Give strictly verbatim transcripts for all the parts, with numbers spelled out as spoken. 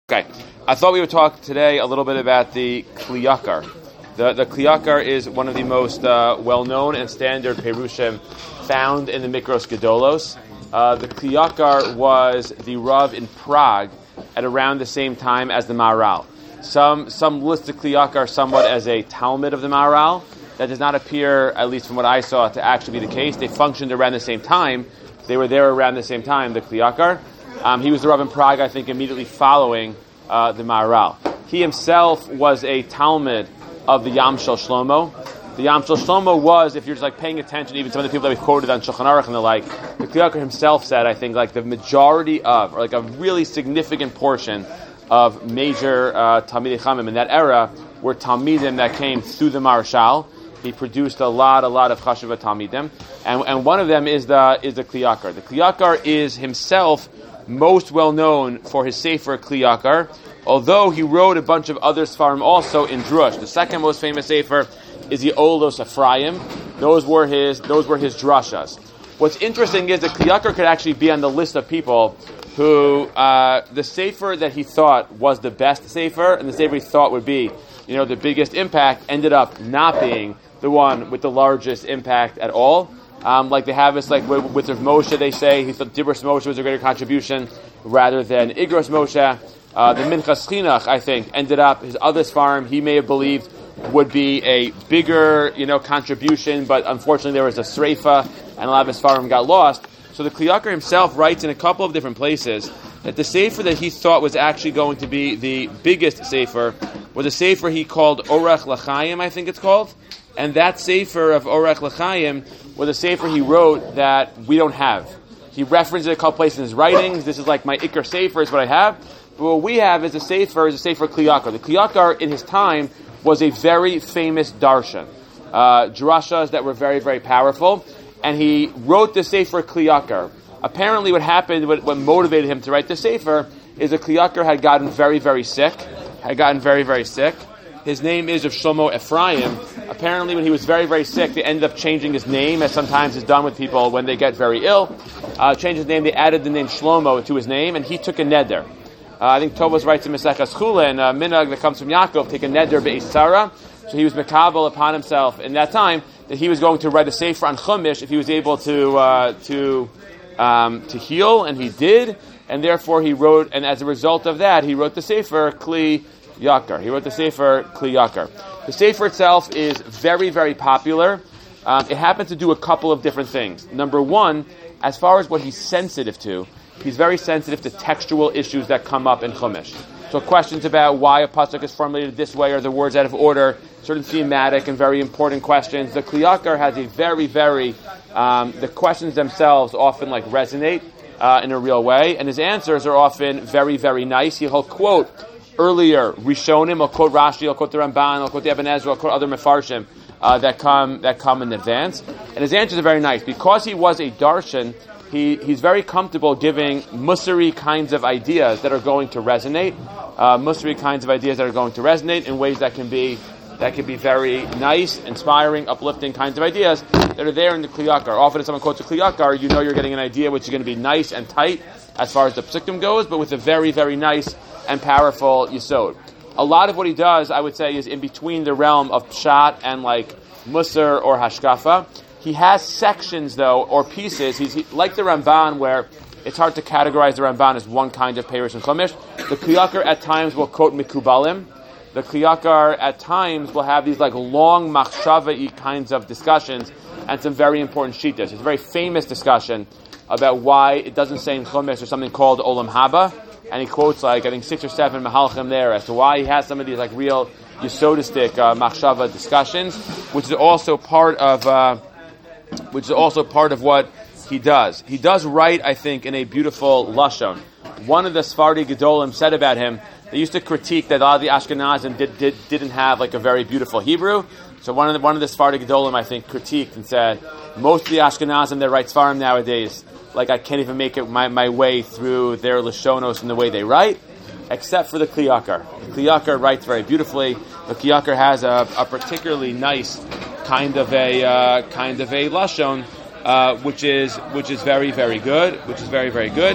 Okay, I thought we would talk today a little bit about the Kli Yakar. The, the Kli Yakar is one of the most uh, well-known and standard Perushim found in the Mikros Gedolos. Uh, the Kli Yakar was the Rav in Prague at around the same time as the Maharal. Some some list the Kli Yakar somewhat as a Talmud of the Maharal. That does not appear, at least from what I saw, to actually be the case. They functioned around the same time. They were there around the same time, the Kli Yakar. Um, he was the Rav in Prague, I think, immediately following uh, the Maharal. He himself was a Talmud of the Yam Shel Shlomo. The Yam Shel Shlomo was, if you're just like paying attention, even some of the people that we've quoted on Shulchan Aruch and the like, the Kli Yakar himself said, I think, like the majority of, or like a really significant portion of major uh, Talmidei Chachamim in that era were Talmidim that came through the Maharshal. He produced a lot, a lot of Chashuva Talmidim, and and one of them is the is the Kli Yakar. The Kli Yakar is himself most well known for his Sefer Kli Yakar, although he wrote a bunch of other Sfarim also in Drush. The second most famous Sefer is the Olos Ephraim. Those were his those were his drashas. What's interesting is that Kli Yakar could actually be on the list of people who uh, the Sefer that he thought was the best Sefer, and the Sefer he thought would be, you know, the biggest impact, ended up not being the one with the largest impact at all. Um, like they have this, like with, with Rav Moshe, they say he thought Dibros Moshe was a greater contribution rather than Igros Moshe. Uh, the Minchas Chinuch, I think, ended up his other farm he may have believed would be a bigger, you know, contribution, but unfortunately there was a Sreifa and a lot of his farm got lost. So the Kli Yakar himself writes in a couple of different places that the Sefer that he thought was actually going to be the biggest Sefer was a Sefer he called Orach L'Chaim, I think it's called. And that Sefer of Orach L'Chaim was a Sefer he wrote that we don't have. He referenced it a couple places in his writings. This is like my Iker Sefer is what I have. But what we have is a Sefer, is a Sefer Kli Yakar. The Kli Yakar in his time was a very famous darshan. Uh, drashas that were very, very powerful. And he wrote the Sefer Kli Yakar. Apparently what happened, what, what motivated him to write the Sefer, is that Kli Yakar had gotten very, very sick. Had gotten very, very sick. His name is of Shlomo Ephraim. Apparently when he was very, very sick, they ended up changing his name, as sometimes is done with people when they get very ill. Uh, changed his name, they added the name Shlomo to his name, and he took a neder. Uh, I think Tovos writes in Maseches Chula, and uh, Minhag that comes from Yaakov, take a neder be'ez Sarah. So he was mekabel upon himself in that time that he was going to write a sefer on Chumash if he was able to uh, to um, to heal, and he did, and therefore he wrote, and as a result of that, he wrote the sefer Kli Yakar. He wrote the sefer Kli Yakar. The sefer itself is very, very popular. Um, it happens to do a couple of different things. Number one, as far as what he's sensitive to, he's very sensitive to textual issues that come up in Chumash. So questions about why a pasuk is formulated this way or the words out of order, certain thematic and very important questions. The Kli Yakar has a very, very, um, the questions themselves often like resonate uh, in a real way, and his answers are often very, very nice. He'll quote earlier Rishonim, he'll quote Rashi, he'll quote the Ramban, he'll quote the Ibn Ezra, he'll quote other Mefarshim uh, that come that come in advance. And his answers are very nice. Because he was a darshan, He, he's very comfortable giving Musari kinds of ideas that are going to resonate, uh, Musari kinds of ideas that are going to resonate in ways that can be that can be very nice, inspiring, uplifting kinds of ideas that are there in the Kli Yakar. Often if someone quotes a Kli Yakar, you know you're getting an idea which is going to be nice and tight as far as the psukim goes, but with a very, very nice and powerful yesod. A lot of what he does, I would say, is in between the realm of pshat and like musar or hashkafa. He has sections, though, or pieces. He's he, like the Ramban, where it's hard to categorize the Ramban as one kind of Perush and Chumash. The Kli Yakar at times will quote Mikubalim. The Kli Yakar at times will have these like long machshava-y kinds of discussions and some very important shittas. It's a very famous discussion about why it doesn't say in Chumash there's something called Olam Haba, and he quotes like I think six or seven Mahalchim there as to why he has some of these like real yesodistic uh, machshava discussions, which is also part of. Uh, which is also part of what he does. He does write, I think, in a beautiful lashon. One of the Sephardi Gedolim said about him, they used to critique that a lot of the Ashkenazim did, did, didn't have like a very beautiful Hebrew. So one of the, one of the Sephardi Gedolim, I think, critiqued and said, most of the Ashkenazim that write Sfarim nowadays, like I can't even make it my, my way through their Lashonos and the way they write, except for the Kli Yakar. The Kli Yakar writes very beautifully. The Kli Yakar has a, a particularly nice kind of a uh, kind of a lashon, uh, which is which is very very good, which is very very good.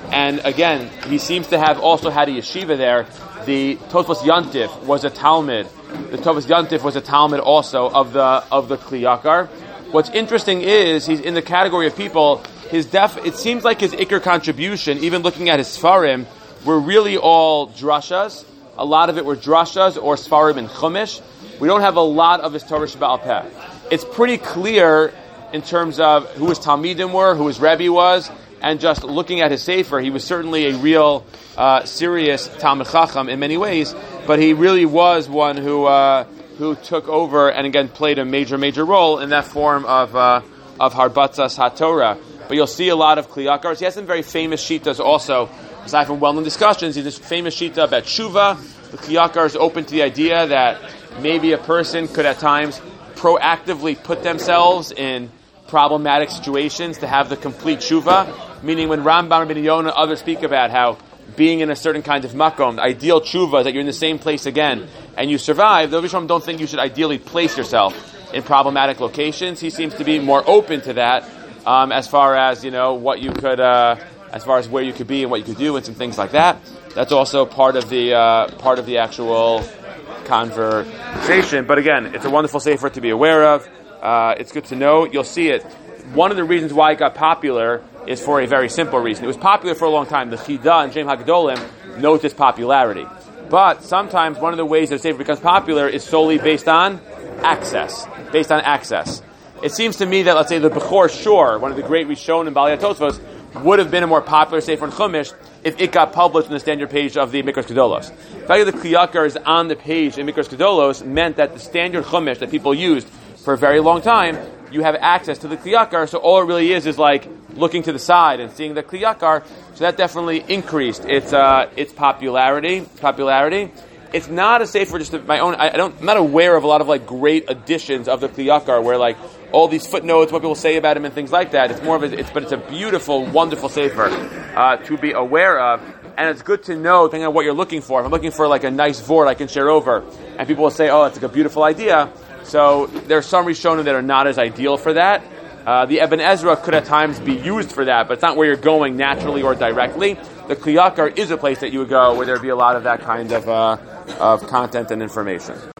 And again, he seems to have also had a yeshiva there. The Tosfos Yantif was a Talmud. The Tosfos Yantif was a Talmud also of the of the Kli Yakar. What's interesting is he's in the category of people. His def. It seems like his ikar contribution, even looking at his Sfarim, were really all drashas. A lot of it were drashas or Sfarim and Chumash. We don't have a lot of his Torah Sheba'al Peh. It's pretty clear in terms of who his Talmidim were, who his Rebbe was, and just looking at his Sefer, he was certainly a real, uh, serious Talmid Chacham in many ways, but he really was one who uh, who took over and again played a major, major role in that form of uh, of Harbatzas HaTorah. But you'll see a lot of Kli Yakars. He has some very famous shitas also, aside from well-known discussions. He has this famous shita about Tshuva. The Kli Yakar is open to the idea that maybe a person could at times proactively put themselves in problematic situations to have the complete tshuva, meaning when Rambam, Rabbi Yonah, others speak about how being in a certain kind of makom, the ideal tshuva is that you're in the same place again and you survive. The Rishon don't think you should ideally place yourself in problematic locations. He seems to be more open to that um, as far as, you know, what you could, uh, as far as where you could be and what you could do and some things like that. That's also part of the uh, part of the actual conversation. But again, it's a wonderful sefer to be aware of. Uh, it's good to know. You'll see it. One of the reasons why it got popular is for a very simple reason. It was popular for a long time. The Chida and Shem HaGedolim note its popularity. But sometimes one of the ways that a sefer becomes popular is solely based on access. Based on access. It seems to me that, let's say, the Bechor Shor, one of the great Rishon in Balei HaTosfos, would have been a more popular sefer in Chumash if it got published on the standard page of the Mikros Gedolos. The fact that the Kli Yakar is on the page in Mikros Gedolos meant that the standard Chumash that people used for a very long time, you have access to the Kli Yakar, so all it really is is like looking to the side and seeing the Kli Yakar, so that definitely increased its uh, its popularity. Popularity. It's not a sefer just of my own. I, I don't. I'm not aware of a lot of like great editions of the Kli Yakar where like all these footnotes, what people say about him and things like that. It's more of a, it's, but it's a beautiful, wonderful sefer uh, to be aware of, and it's good to know depending on what you're looking for. If I'm looking for like a nice vort I can share over, and people will say, "Oh, it's like a beautiful idea." So there are some Rishonim that are not as ideal for that. Uh, the Eben Ezra could at times be used for that, but it's not where you're going naturally or directly. The Kli Yakar is a place that you would go where there would be a lot of that kind of uh, of content and information.